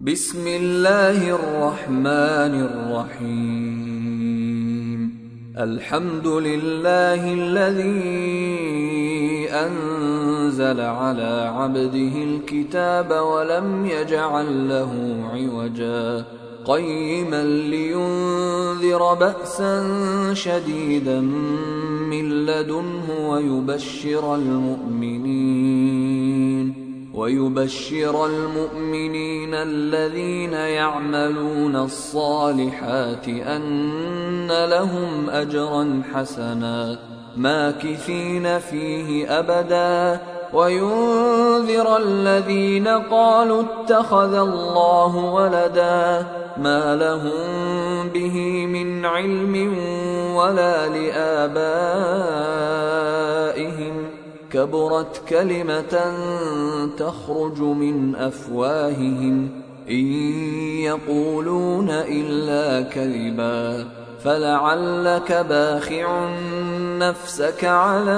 بسم الله الرحمن الرحيم. الحمد لله الذي أنزل على عبده الكتاب ولم يجعل له عوجا قيما لينذر بأسا شديدا من لدنه ويبشر المؤمنين الذين يعملون الصالحات أن لهم أجرا حسنا ماكثين فيه أبدا وينذر الذين قالوا اتخذ الله ولدا ما لهم به من علم ولا لآبائهم كبرت كلمة تخرج من أفواههم إن يقولون إلا كذبا فلعلك باخع نفسك على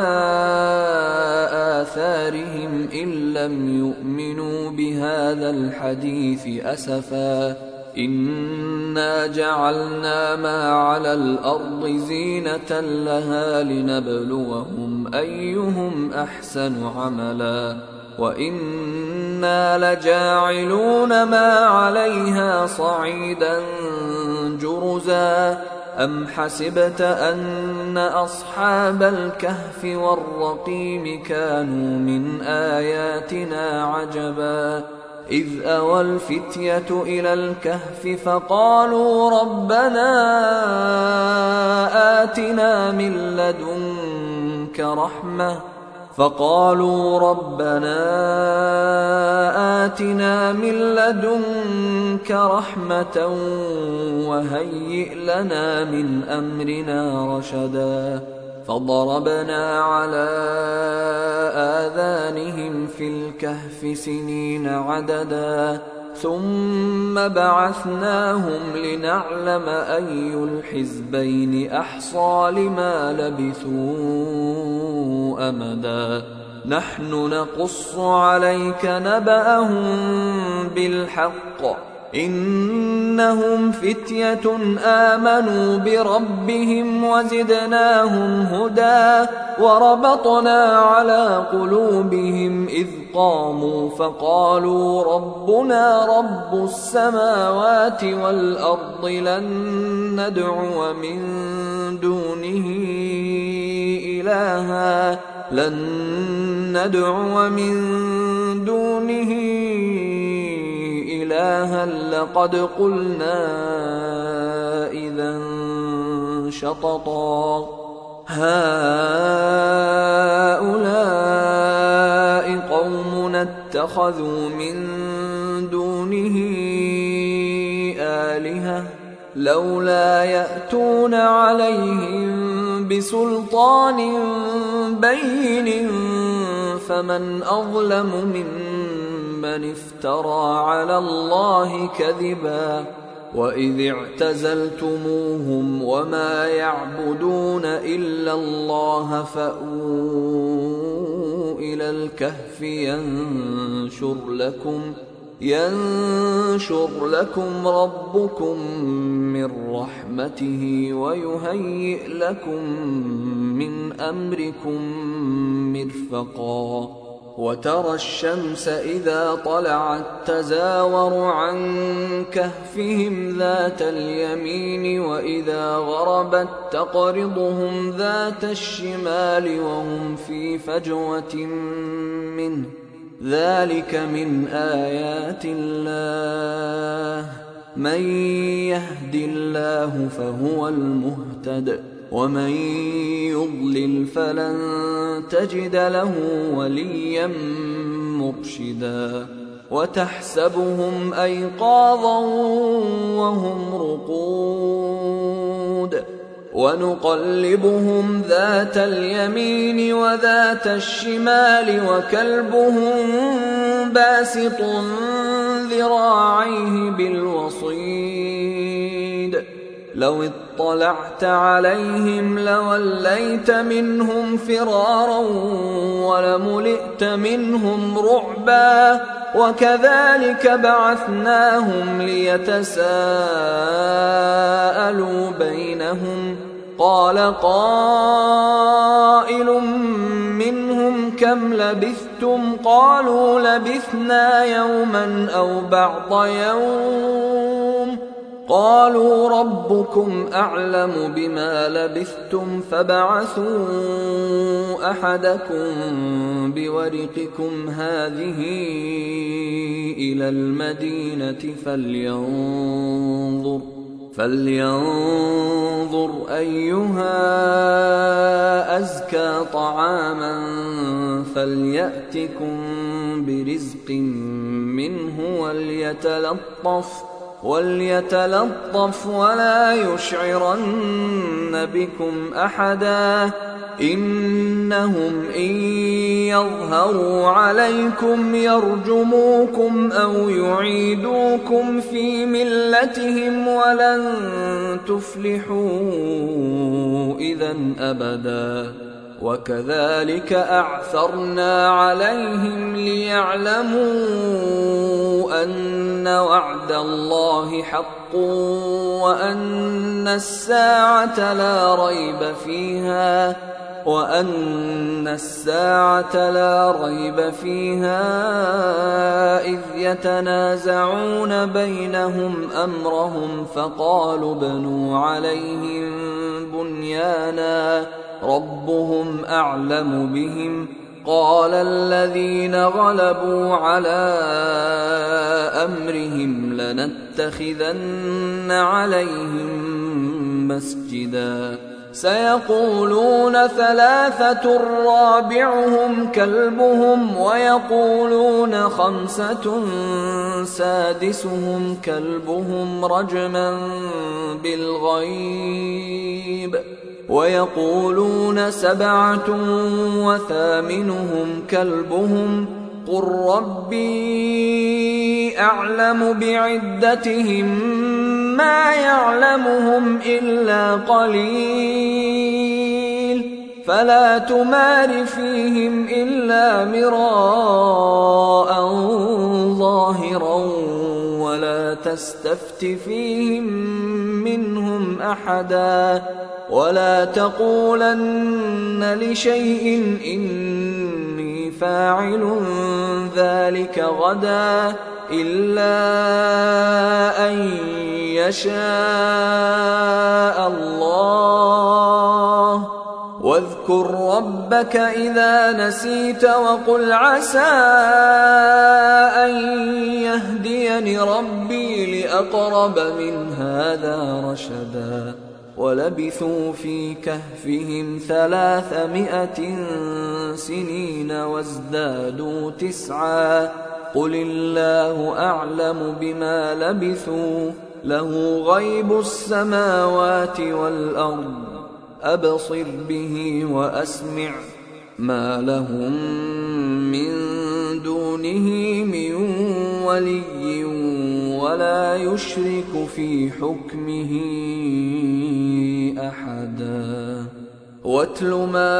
آثارهم إن لم يؤمنوا بهذا الحديث أسفا إنا جعلنا ما على الأرض زينة لها لنبلوهم أيهم أحسن عملا وإنا لجاعلون ما عليها صعيدا جرزا أم حسبت أن أصحاب الكهف والرقيم كانوا من آياتنا عجبا إذ أوى الفتية إلى الكهف فقالوا ربنا آتنا من لدنك رحمة وهيئ لنا من أمرنا رشدا فضربنا على آذانهم في الكهف سنين عددا ثم بعثناهم لنعلم أي الحزبين أحصى لما لبثوا أمدا نحن نقص عليك نبأهم بالحق إنهم فتية آمنوا بربهم وزدناهم هدى وربطنا على قلوبهم إذ قاموا فقالوا ربنا رب السماوات والأرض لن ندعو من دونه إلها لقد قلنا إذا شططا هؤلاء قومنا اتخذوا من دونه آلهة لولا يأتون عليهم بسلطان بين فمن أظلم ممن افترى على الله كذبا وإذ اعتزلتموهم وما يعبدون إلا الله فأووا إلى الكهف ينشر لكم ربكم من رحمته ويهيئ لكم من أمركم مرفقا وترى الشمس إذا طلعت تزاور عن كهفهم ذات اليمين وإذا غربت تقرضهم ذات الشمال وهم في فجوة منه ذلك من آيات الله من يهد الله فهو المهتد ومن يضلل فلن تجد له وليا مرشدا وتحسبهم أيقاظا وهم رقود ونقلبهم ذات اليمين وذات الشمال وكلبهم باسط ذراعيه بالوصيد لو اطلعت عليهم لوليت منهم فرارا ولملئت منهم رعبا وكذلك بعثناهم ليتساءلوا بينهم قال قائل منهم كم لبثتم قالوا لبثنا يوما أو بعض يوم قالوا ربكم أعلم بما لبثتم فابعثوا أحدكم بورقكم هذه إلى المدينة فلينظر أيها أزكى طعاما فليأتكم برزق منه وليتلطف ولا يشعرن بكم أحدا إنهم إن يظهروا عليكم يرجموكم أو يعيدوكم في ملتهم ولن تفلحوا إذا أبدا وكذلك أعثرنا عليهم ليعلموا أن وعد الله حق وأن الساعة لا ريب فيها إذ يتنازعون بينهم أمرهم فقالوا ابنوا عليهم بنيانا ربهم أعلم بهم قال الذين غلبوا على أمرهم لنتخذن عليهم مسجدا سيقولون 3 رابعهم كلبهم ويقولون 5 سادسهم كلبهم رجما بالغيب ويقولون 7 وثامنهم كلبهم قل ربي أعلم بعدتهم ما يعلمهم إلا قليل فلا تمار فيهم إلا مراء ظاهرا ولا تستفت فيهم منهم أحدا ولا تقولن لشيء إني فاعل ذلك غدا إلا أن يشاء الله واذكر ربك إذا نسيت وقل عسى أن يهديني ربي لأقرب من هذا رشدا ولبثوا في كهفهم 300 سنين وازدادوا 9 قل الله أعلم بما لبثوا له غيب السماوات والأرض أبصر به وأسمع ما لهم من دونه من ولي ولا يشرك في حكمه أحدا واتل ما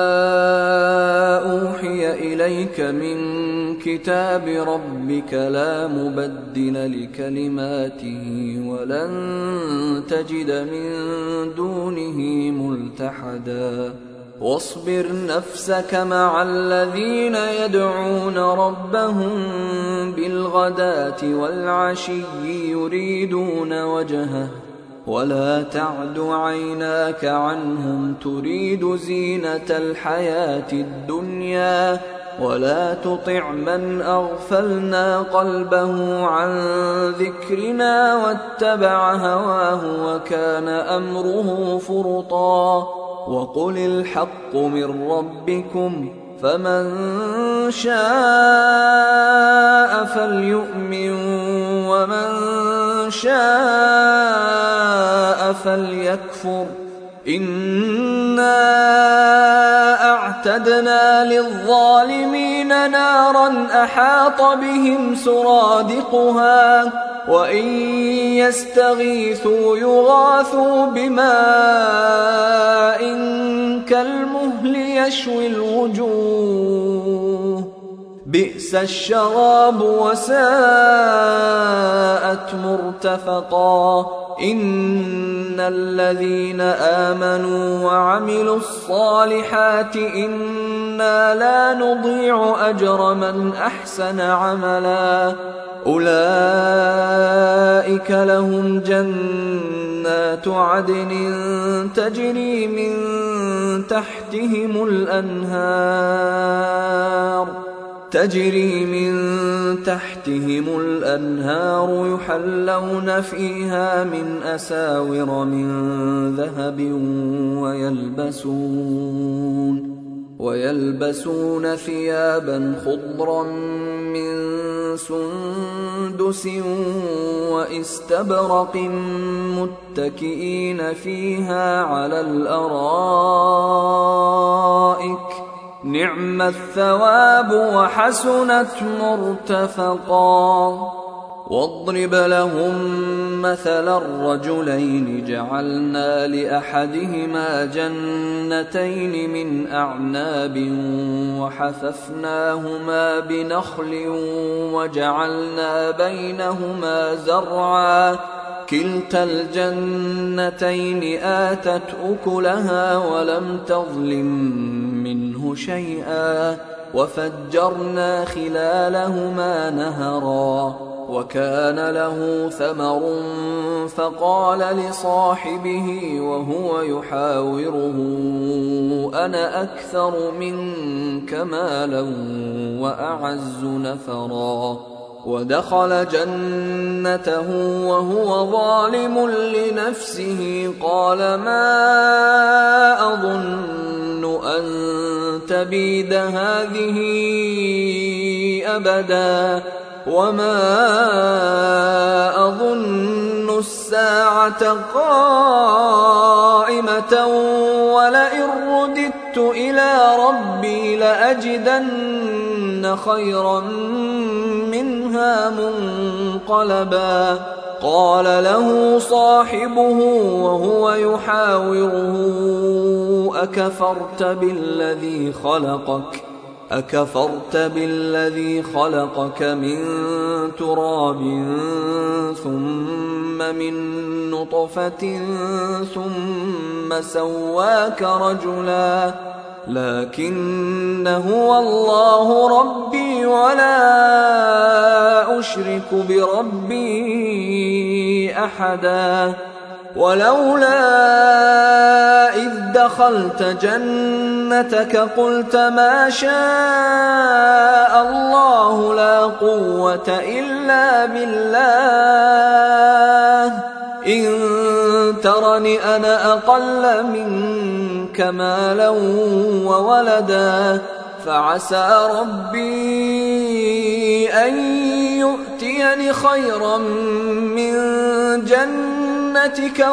أوحي إليك من كتاب ربك لا مبدل لكلماته ولن تجد من دونه ملتحدا واصبر نفسك مع الذين يدعون ربهم بالغداة والعشي يريدون وجهه ولا تعد عيناك عنهم تريد زينة الحياة الدنيا ولا تطع من أغفلنا قلبه عن ذكرنا واتبع هواه وكان أمره فرطا وقل الحق من ربكم فمن شاء فليؤمن ومن شاء فليكفر إنا أعتدنا للظالمين نارا أحاط بهم سرادقها وإن يستغيثوا يغاثوا بماء كالمهل يشوي الوجوه بئس الشراب وساءت مرتفقا إن الذين آمنوا وعملوا الصالحات إنا لا نضيع أجر من أحسن عملا أولئك لهم جنات عدن تجري من تحتهم الأنهار يحلون فيها من أساور من ذهب ويلبسون ثيابا خضرا من سندس واستبرق متكئين فيها على الأرائك نعم الثواب وحسنت مرتفقا واضرب لهم مثل الرجلين جعلنا لأحدهما جنتين من أعناب وحففناهما بنخل وجعلنا بينهما زرعا كلتا الجنتين آتت أكلها ولم تظلم منه شيئا وفجرنا خلالهما نهرا وكان له ثمر فقال لصاحبه وهو يحاوره أنا أكثر منك مالا وأعز نفرا ودخل جنته وهو ظالم لنفسه قال ما أظن أن تبيد هذه أبدا وما أظن الساعة قائمة ولئن رددت إلى ربي لأجدن خيرا منها منقلبا قال له صاحبه وهو يحاوره أكفرت بالذي خلقك من تراب ثم من نطفة ثم سواك رجلا لكن هو الله ربي ولا أشرك بربي أحدا ولولا إذ دخلت جنتك قلت ما شاء الله لا قوة إلا بالله إن ترني أنا أقل منك مالا وولدا فعسى ربي أن يؤتيني خيرا من جنتك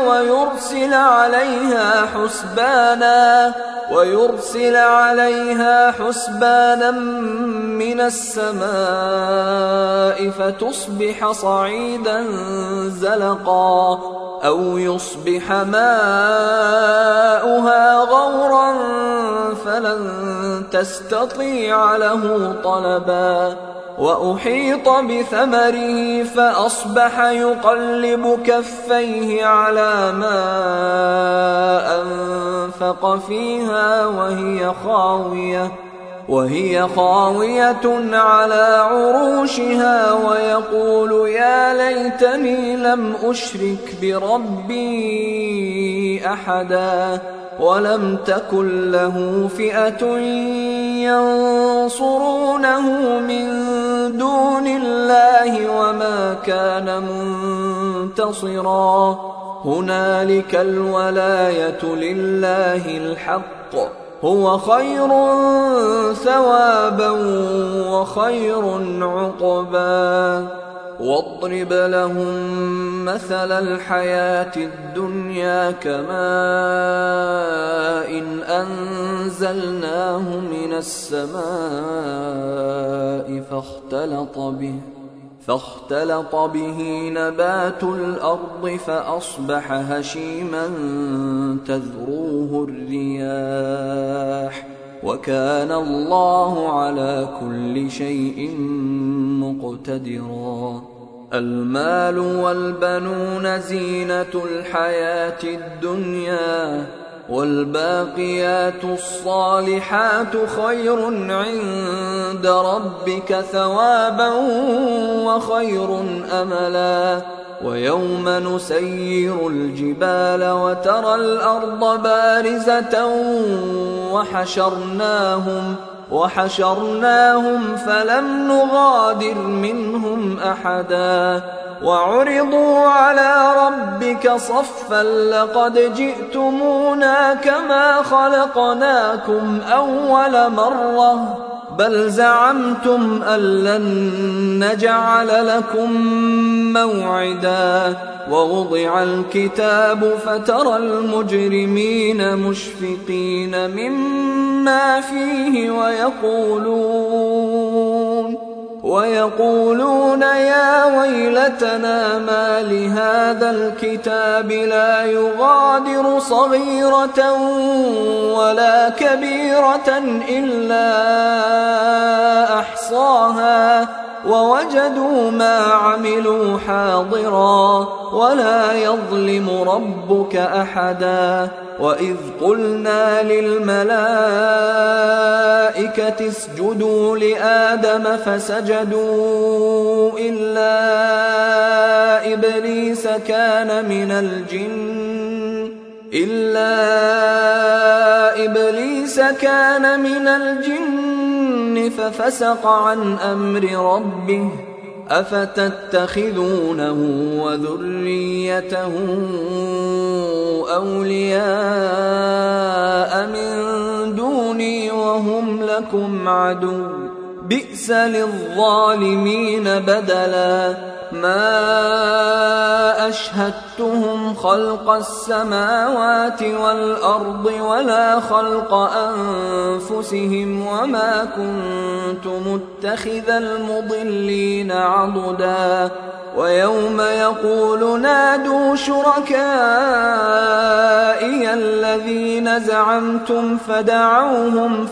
ويرسل عليها حسبانا من السماء فتصبح صعيدا زلقا أو يصبح ماؤها غورا فلن تستطيع له طلبا وأحيط بثمره فأصبح يقلب كفيه على ما أنفق فيها وهي خاوية على عروشها ويقول يا ليتني لم أشرك بربي أحدا ولم تكن له فئة ينصرونه من دون الله وما كان منتصرا هنالك الولاية لله الحق هو خير ثوابا وخير عقبا واضرب لهم مثل الحياة الدنيا كماء أنزلناه من السماء فاختلط به نبات الأرض فأصبح هشيما تذروه الرياح وكان الله على كل شيء مقتدرا. المال والبنون زينة الحياة الدنيا، والباقيات الصالحات خير عند ربك ثوابا وخير أملا. ويوم نسير الجبال وترى الأرض بارزة وحشرناهم فلم نغادر منهم أحدا، وعرضوا على ربك صفا لقد جئتمونا كما خلقناكم أول مرة بل زعمتم أن لن نجعل لكم موعدا. ووضع الكتاب فترى المجرمين مشفقين مما فيه ويقولون يا ويلتنا ما لهذا الكتاب لا يغادر صغيرة ولا كبيرة إلا أحصاها ووجدوا ما عملوا حاضرا ولا يظلم ربك أحدا. وإذ قلنا للملائكة اسجدوا لآدم فسجدوا إلا إبليس كان من الجن ففسق عن أمر ربه أفتتخذونه وذريته أولياء من دوني وهم لكم عدو بئس للظالمين بدلا. ما أشهدتهم خلق السماوات والأرض ولا خلق أنفسهم وما كنت متخذ المضلين عضدا. ويوم يقول نادوا شركائي الذين زعمتم فدعوهم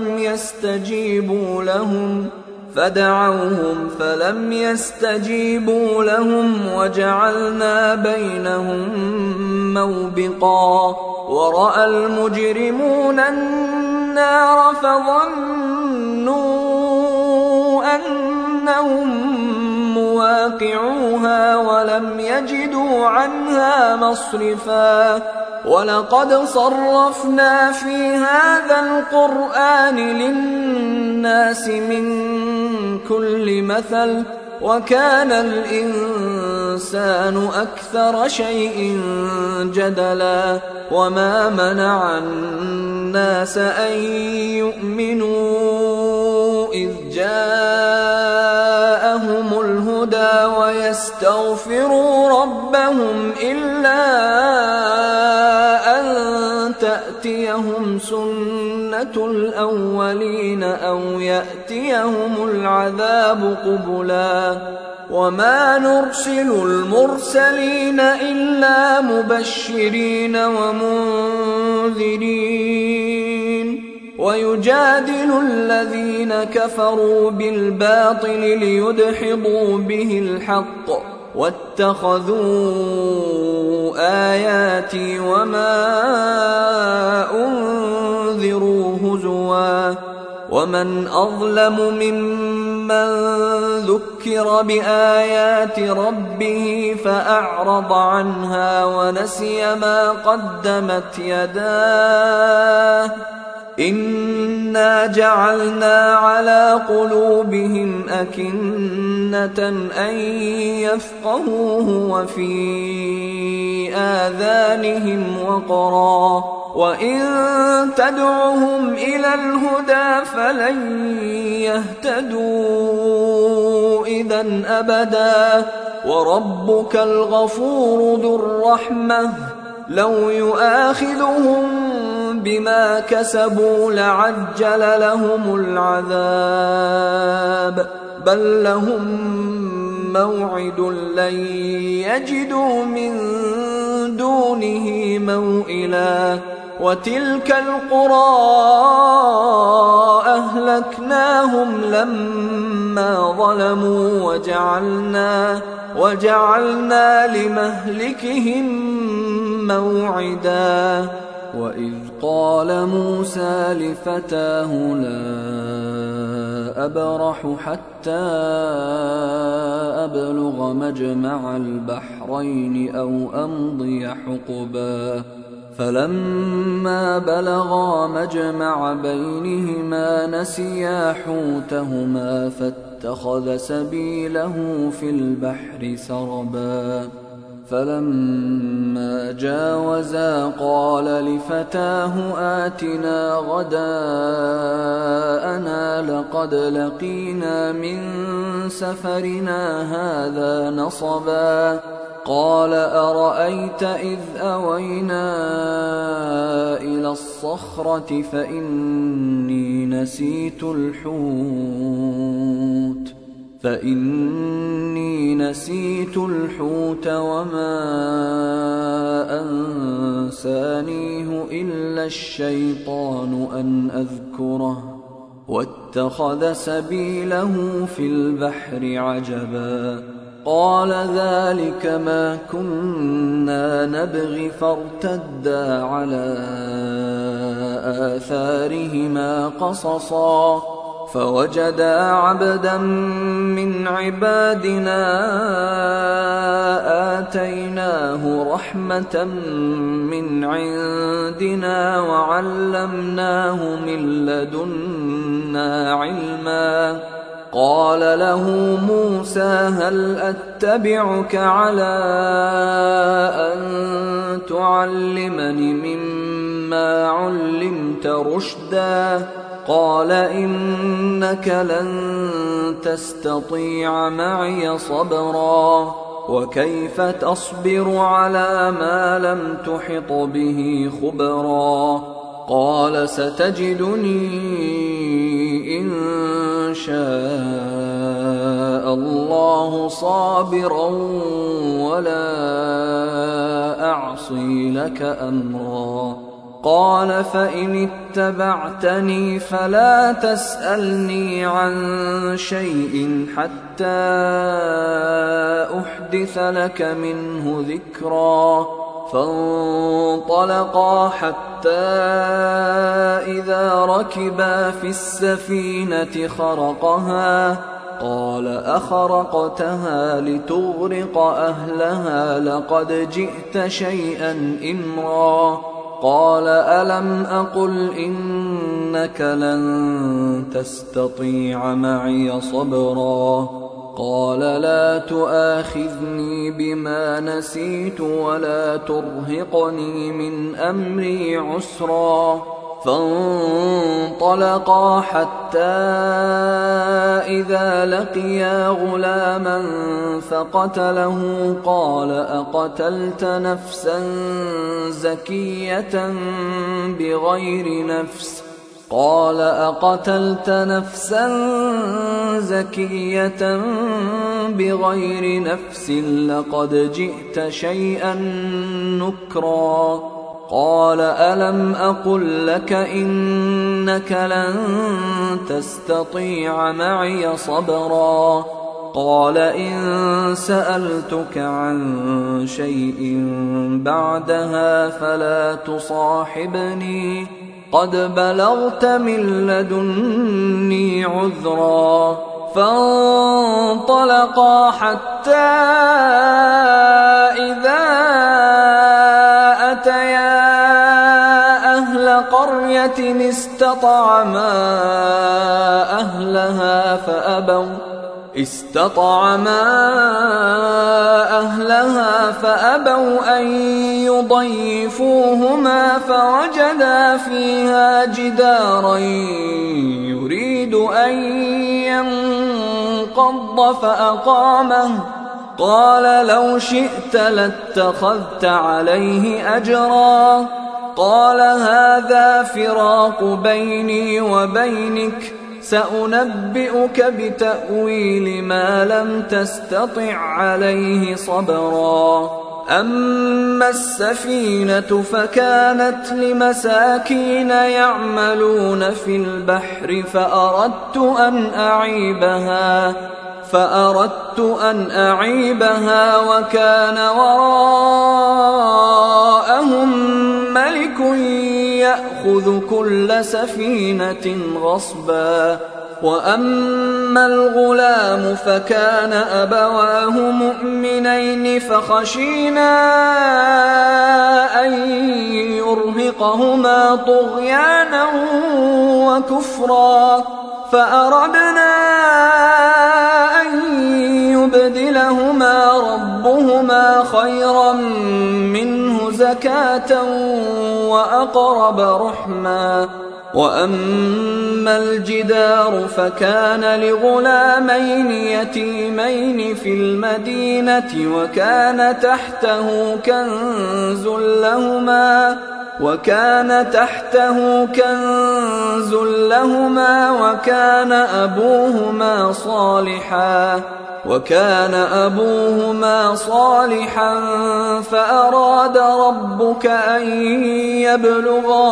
فلم يستجيبوا لهم وجعلنا بينهم موبقا. ورأى المجرمون النار فظنوا أنهم مواقعوها ولم يجدوا عنها مصرفا. ولقد صرفنا في هذا القرآن للناس من كل مثل وكان الإنسان أكثر شيء جدلا. وما منع الناس أن يؤمنوا إذ جاءهم الهدى ويستغفروا ربهم إلا أن تأتيهم سنة الأولين أو يأتيهم العذاب قبلا. وما نرسل المرسلين إلا مبشرين ومنذرين ويجادل الذين كفروا بالباطل ليدحضوا به الحق واتخذوا آياتي وما أنذروا هزوا. ومن أظلم ممن ذكر بآيات ربه فأعرض عنها ونسي ما قدمت يداه إنا جعلنا على قلوبهم أكنة أن يفقهوه وفي آذانهم وقرا وإن تدعهم إلى الهدى فلن يهتدوا إذا أبدا. وربك الغفور ذو الرحمة لو يؤاخذهم بما كسبوا لعجل لهم العذاب بل لهم موعد لن يجدوا من دونه موئلا. وتلك القرى أهلكناهم لما ظلموا وجعلنا لمهلكهم موعدا وإذ قال موسى لفتاه لا أبرح حتى أبلغ مجمع البحرين أو أمضي حقبا فلما بلغا مجمع بينهما نسيا حوتهما فاتخذ سبيله في البحر سربا فلما جاوزا قال لفتاه آتنا غداءنا لقد لقينا من سفرنا هذا نصبا قال أرأيت إذ أوينا إلى الصخرة فإني نسيت الحوت وما أنسانيه إلا الشيطان أن أذكره واتخذ سبيله في البحر عجبا قال ذلك ما كنا نبغي فارتدا على آثارهما قصصا فوجدا عبدا من عبادنا آتيناه رحمة من عندنا وعلمناه من لدنا علما قال له موسى هل أتبعك على أن تعلمني مما علمت رشدا قال إنك لن تستطيع معي صبرا وكيف تصبر على ما لم تحط به خبرا قال ستجدني إن شاء الله صابرا ولا أعصي لك أمرا قال فإن اتبعتني فلا تسألني عن شيء حتى أحدث لك منه ذكرا فانطلقا حتى إذا ركبا في السفينة خرقها قال أخرقتها لتغرق أهلها لقد جئت شيئا إمرا قال ألم أقل إنك لن تستطيع معي صبرا قال لا تؤاخذني بما نسيت ولا ترهقني من أمري عسرا فانطلقا حتى إذا لقيا غلاما فقتله قال أقتلت نفسا زكية بغير نفس قال أقتلت نفسا زكية بغير نفس لقد جئت شيئا نكرا قال ألم أقل لك إنك لن تستطيع معي صبرا قال إن سألتك عن شيء بعدها فلا تصاحبني قد بلغت من لدني عذرا فانطلقا حتى إذا أتيا أهل قرية استطعما أهلها فأبوا أن يضيفوهما فوجدا فيها جدارا يريد أن ينقض فأقامه قال لو شئت لاتخذت عليه أجرا قال هذا فراق بيني وبينك سأنبئك بتأويل ما لم تستطع عليه صبرا أما السفينة فكانت لمساكين يعملون في البحر فأردت أن أعيبها وكان وراءهم ملك يأخذ كل سفينة غصبا. وأما الغلام فكان أبواه مؤمنين فخشينا أن يرهقهما طغيانا وكفرا فأردنا أن يبدلهما ربهما خيرا منه زكاة وأقرب رحما. وأما الجدار فكان لغلامين يتيمين في المدينة وكان تحته كنز لهما وكان أبوهما صالحا فأراد ربك أن يبلغا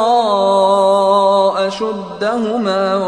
أشدهما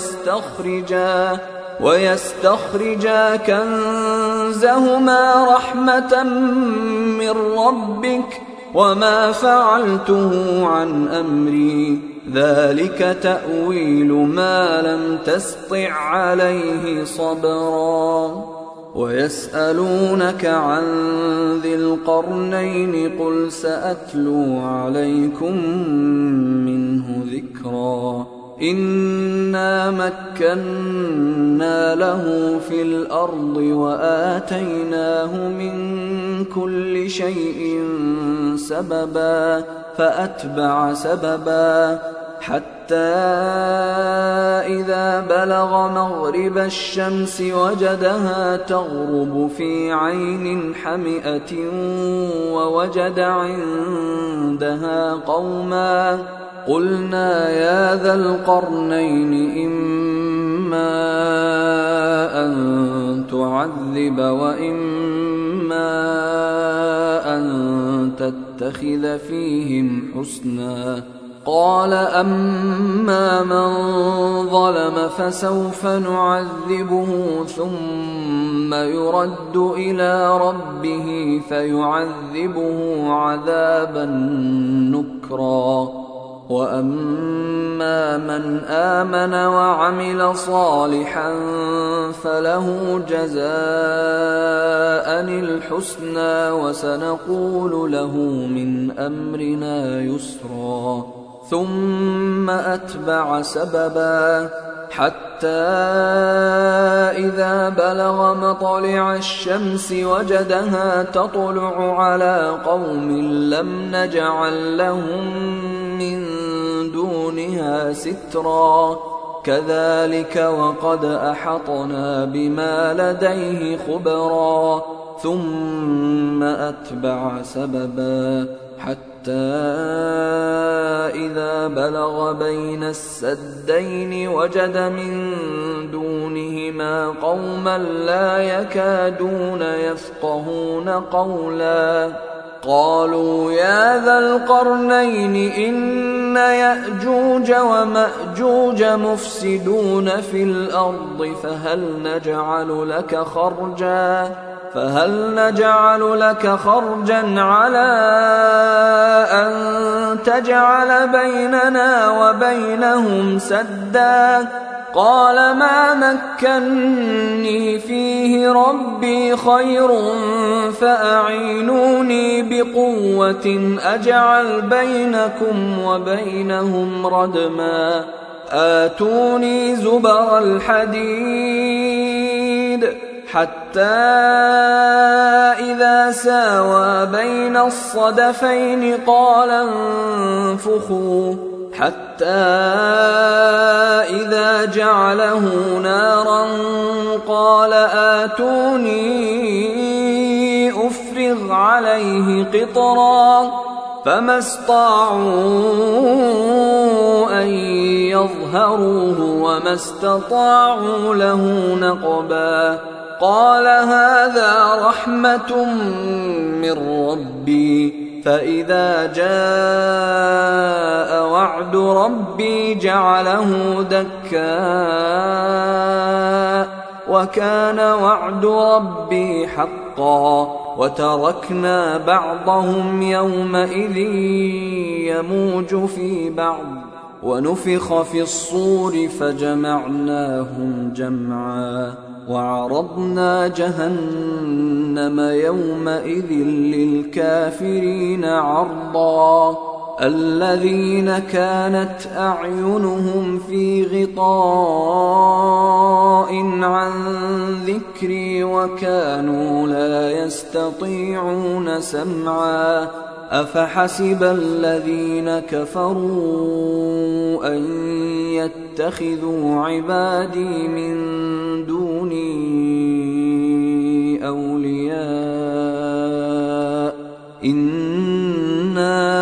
ويستخرجا كنزهما رحمة من ربك وما فعلته عن أمري ذلك تأويل ما لم تسطع عليه صبرا. ويسألونك عن ذي القرنين قل سأتلو عليكم منه ذكرا. إنا مكنا له في الأرض وآتيناه من كل شيء سببا فأتبع سببا حتى إذا بلغ مغرب الشمس وجدها تغرب في عين حمئة ووجد عندها قوما قلنا يا ذا القرنين إما أن تعذب وإما أن تتخذ فيهم حسنا. قال أما من ظلم فسوف نعذبه ثم يرد إلى ربه فيعذبه عذابا نكرا. وأما من آمن وعمل صالحا فله جزاء الحسنى وسنقول له من أمرنا يسرا. ثم أتبع سببا حتى إذا بلغ مطلع الشمس وجدها تطلع على قوم لم نجعل لهم من دونها سترا كذلك وقد أحطنا بما لديه خبرا. ثم أتبع سببا حتى إذا بلغ بين السدين وجد من دونهما قوما لا يكادون يفقهون قولا. قالوا يا ذا القرنين إن يأجوج ومأجوج مفسدون في الأرض فهل نجعل لك خرجا على أن تجعل بيننا وبينهم سدا. قال ما مكني فيه ربي خير فأعينوني بقوة أجعل بينكم وبينهم ردما. آتوني زبر الحديد حتى إذا ساوى بين الصدفين قال انفخوا حتى إذا جعله نارا قال آتوني أفرغ عليه قطرا. فما استطاعوا أن يظهروه وما استطاعوا له نقبا. قال هذا رحمة من ربي فإذا جاء وعد ربي جعله دكاء وكان وعد ربي حقا وتركنا بعضهم يومئذ يموج في بعض ونفخ في الصور فجمعناهم جمعا وعرضنا جهنم يومئذ للكافرين عرضا الذين كانت أعينهم في غطاء عن ذكري وكانوا لا يستطيعون سمعا أفحسب الذين كفروا أن يتخذوا عبادي من دوني أولياء إنا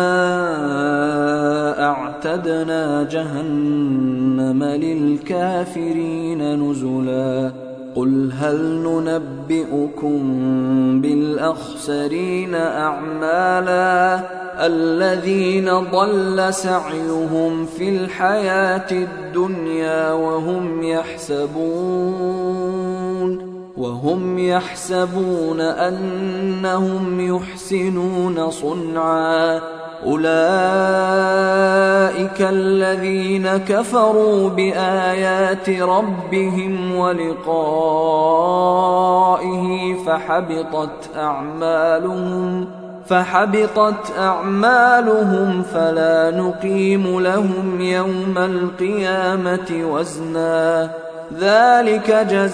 أعتدنا جهنم للكافرين نزلا قل هل ننبئكم بالأخسرين أعمالا الذين ضل سعيهم في الحياة الدنيا وهم يحسبون أنهم يحسنون صنعا أولئك الذين كفروا بآيات ربهم ولقائه فحبطت أعمالهم فلا نقيم لهم يوم القيامة وزنا ذلك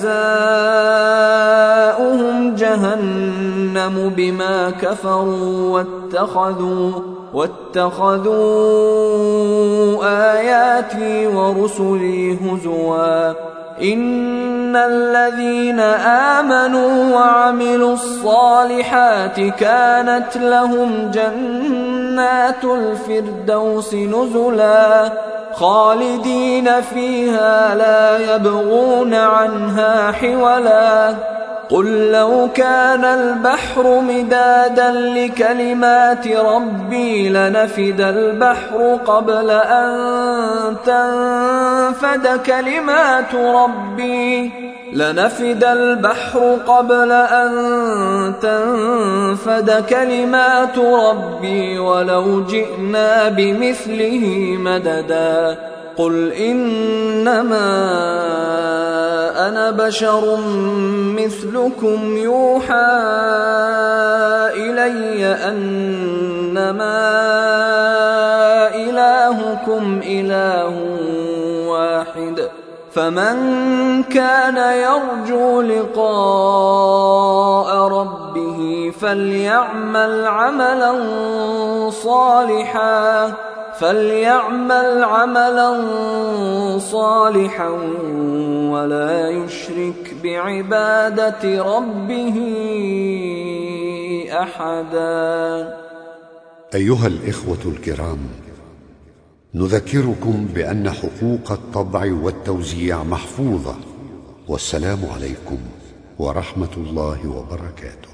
جزاؤهم جهنم بما كفروا واتخذوا آياتي ورسلي هزوا إن الذين آمنوا وعملوا الصالحات كانت لهم جنات الفردوس نزلا خالدين فيها لا يبغون عنها حولا قل لو كان البحر مدادا لكلمات ربي لنفد البحر قبل أن تنفد كلمات ربي ولو جئنا بمثله مددا قل إنما أنا بشر مثلكم يوحى إلي أنما إلهكم إله واحد فمن كان يرجو لقاء ربه فليعمل عملا صالحا ولا يشرك بعبادة ربه أحدا. أيها الإخوة الكرام، نذكركم بأن حقوق الطبع والتوزيع محفوظة. والسلام عليكم ورحمة الله وبركاته.